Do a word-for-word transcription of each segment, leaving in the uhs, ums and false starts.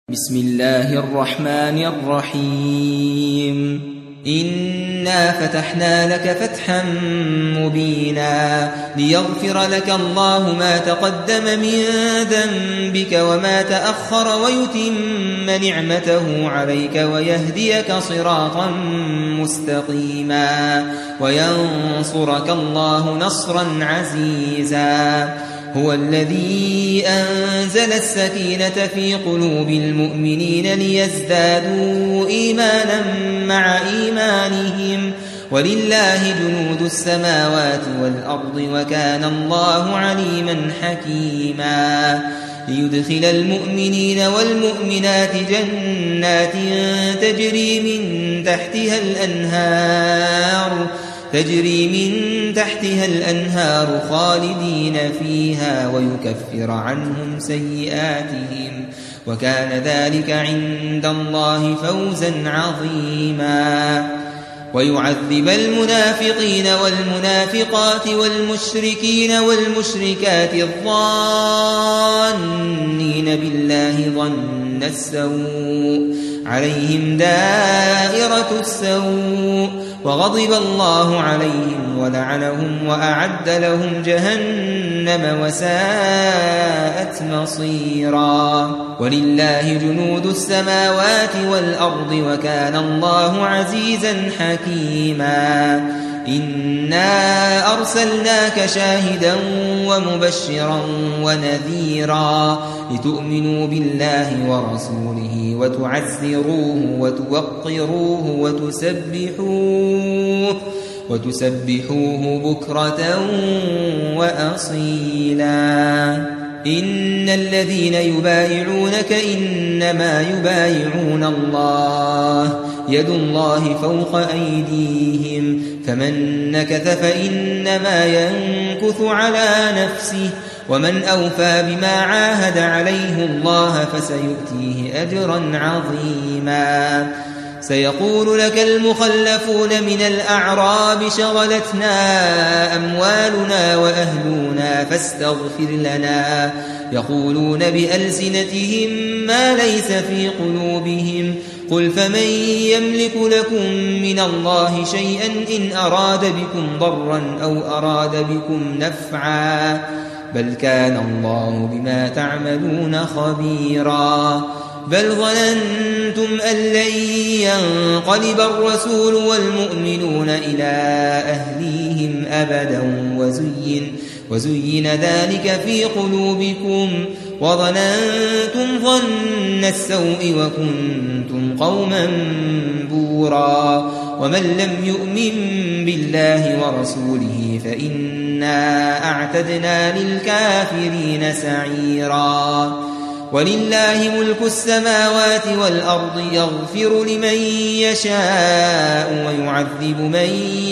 بسم الله الرحمن الرحيم إنا فتحنا لك فتحا مبينا ليغفر لك الله ما تقدم من ذنبك وما تأخر ويتم نعمته عليك ويهديك صراطا مستقيما وينصرك الله نصرا عزيزا. هو الذي أنزل السكينة في قلوب المؤمنين ليزدادوا إيمانا مع إيمانهم ولله جنود السماوات والأرض وكان الله عليما حكيما. ليدخل المؤمنين والمؤمنات جنات تجري من تحتها الأنهار تجري من تحتها الأنهار خالدين فيها ويكفر عنهم سيئاتهم وكان ذلك عند الله فوزا عظيما. ويعذب المنافقين والمنافقات والمشركين والمشركات الظانين بالله ظن السوء عليهم دائرة السوء وغضب الله عليهم ولعنهم وأعد لهم جهنم وساءت مصيرا. ولله جنود السماوات والأرض وكان الله عزيزا حكيما. إنا أرسلناك شاهدا ومبشرا ونذيرا لتؤمنوا بالله ورسوله وتعزروه وتوقروه وتسبحوه وتسبحوه بكرة وأصيلا. إن الذين يبايعونك إنما يبايعون الله يد الله فوق أيديهم فمن نكث فإنما ينكث على نفسه ومن أوفى بما عاهد عليه الله فسيؤتيه أجرا عظيما. سيقول لك المخلفون من الأعراب شغلتنا أموالنا وأهلنا فاستغفر لنا يقولون بألسنتهم ما ليس في قلوبهم قل فمن يملك لكم من الله شيئا إن أراد بكم ضرا أو أراد بكم نفعا بل كان الله بما تعملون خبيرا. بل ظننتم أن لن ينقلب الرسول والمؤمنون إلى أهليهم أبدا وزين, وزين ذلك في قلوبكم وظننتم ظن السوء وكنتم قوما بورا. ومن لم يؤمن بالله ورسوله فإنا أعتدنا للكافرين سعيرا. ولله ملك السماوات والأرض يغفر لمن يشاء ويعذب من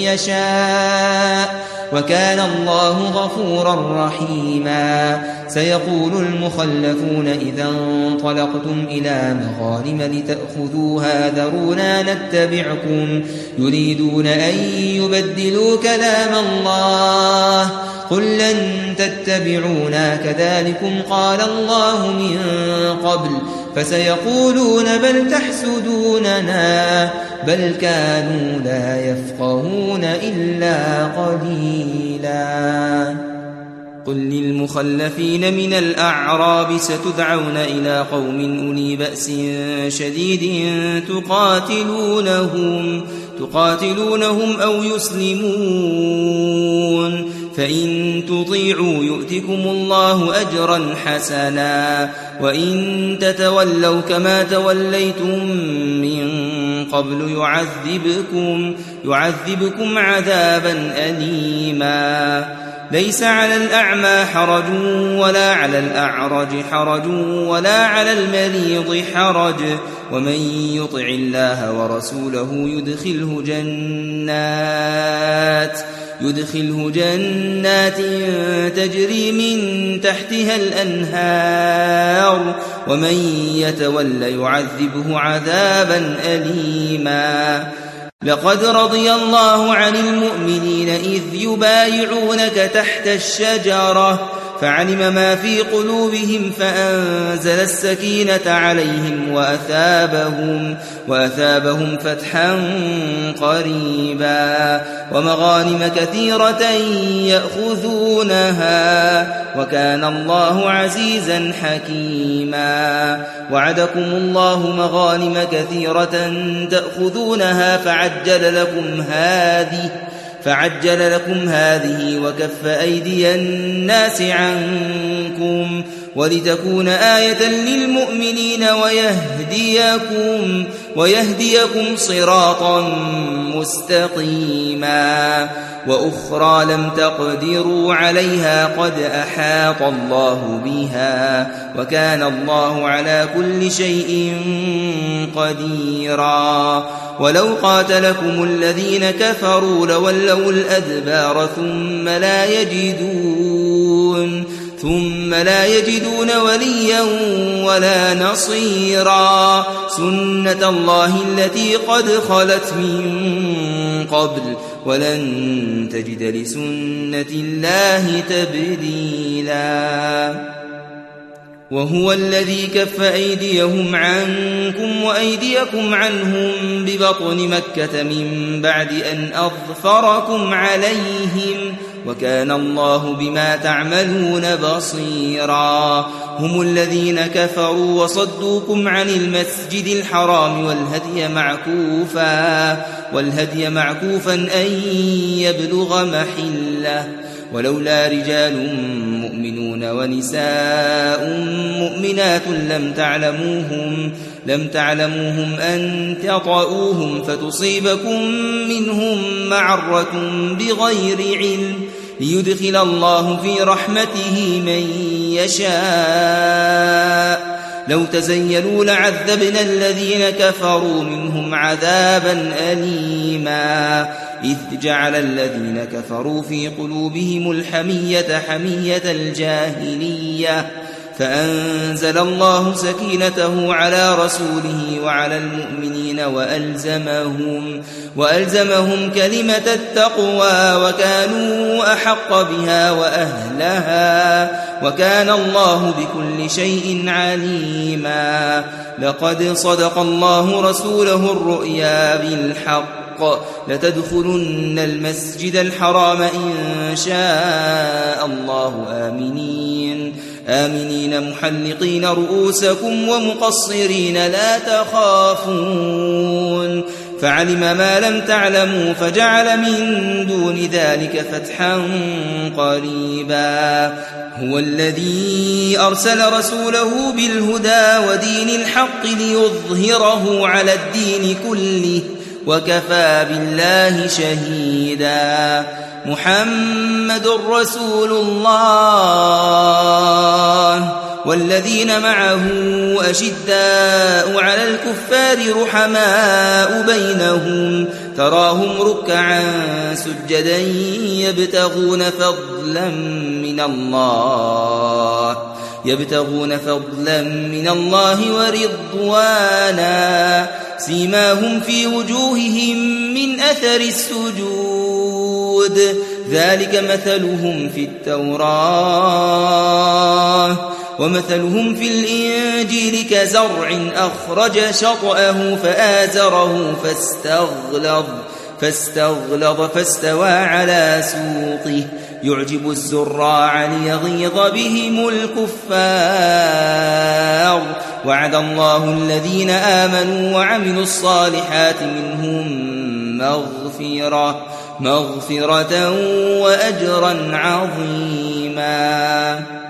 يشاء وكان الله غفورا رحيما. سيقول المخلفون إذا انطلقتم إلى مغانم لتأخذوها ذرونا نتبعكم يريدون أن يبدلوا كلام الله قل لن تتبعونا كذلكم قال الله من قبل فسيقولون بل تحسدوننا بل كانوا لا يفقهون إلا قليلا. قل للمخلفين من الأعراب ستدعون إلى قوم أولي بأس شديد تقاتلونهم, تقاتلونهم أو يسلمون فإن تطيعوا يؤتكم الله أجرا حسنا وإن تتولوا كما توليتم من قبل يعذبكم, يعذبكم عذابا أليما. ليس على الأعمى حرج ولا على الأعرج حرج ولا على المريض حرج ومن يطع الله ورسوله يدخله جنات يدخله جنات تجري من تحتها الأنهار ومن يتول يعذبه عذابا أليما. لقد رضي الله عن المؤمنين إذ يبايعونك تحت الشجرة فعلم ما في قلوبهم فأنزل السكينة عليهم وأثابهم, وأثابهم فتحا قريبا ومغانم كثيرة يأخذونها وكان الله عزيزا حكيما. وعدكم الله مغانم كثيرة تأخذونها فعجل لكم هذه فعجل لكم هذه وكف أيدي الناس عنكم ولتكون آية للمؤمنين ويهديكم, ويهديكم صراطا مستقيما. وأخرى لم تقدروا عليها قد أحاط الله بها وكان الله على كل شيء قديرا. ولو قاتلكم الذين كفروا لولوا الأدبار ثم لا يجدون ثم لا يجدون وليا ولا نصيرا. سنة الله التي قد خلت من قبل ولن تجد لسنة الله تبديلا. وهو الذي كف أيديهم عنكم وأيديكم عنهم ببطن مكة من بعد أن أظفركم عليهم وكان الله بما تعملون بصيرا. هم الذين كفروا وصدوكم عن المسجد الحرام والهدي معكوفا, والهدي معكوفا أن يبلغ محله ولولا رجال مؤمنون ونساء مؤمنات لم تعلموهم لم تعلموهم أن تطؤوهم فتصيبكم منهم معرة بغير علم ليدخل الله في رحمته من يشاء. لو تزيلوا لعذبنا الذين كفروا منهم عذابا أليما. إذ جعل الذين كفروا في قلوبهم الحمية حمية الجاهلية فأنزل الله سكينته على رسوله وعلى المؤمنين وألزمهم, وألزمهم كلمة التقوى وكانوا أحق بها وأهلها وكان الله بكل شيء عليما. لقد صدق الله رسوله الرؤيا بالحق لتدخلن المسجد الحرام إن شاء الله آمنين آمنين محلقين رؤوسكم ومقصرين لا تخافون فعلم ما لم تعلموا فجعل من دون ذلك فتحا قريبا. هو الذي أرسل رسوله بالهدى ودين الحق ليظهره على الدين كله وكفى بالله شهيدا. محمد رسول الله والذين معه أشداء على الكفار رحماء بينهم تراهم ركعا سجدا يبتغون فضلا من الله يبتغون فضلا من الله ورضوانا سيماهم في وجوههم من أثر السجود ذلك مثلهم في التوراة ومثلهم في الإنجيل كزرع أخرج شطأه فآزره فاستغلظ فاستغلظ فاستوى على سوقه يعجب الزراع ليغيظ بهم الكفار وعد الله الذين آمنوا وعملوا الصالحات منهم مغفرة مغفرة وأجرا عظيما.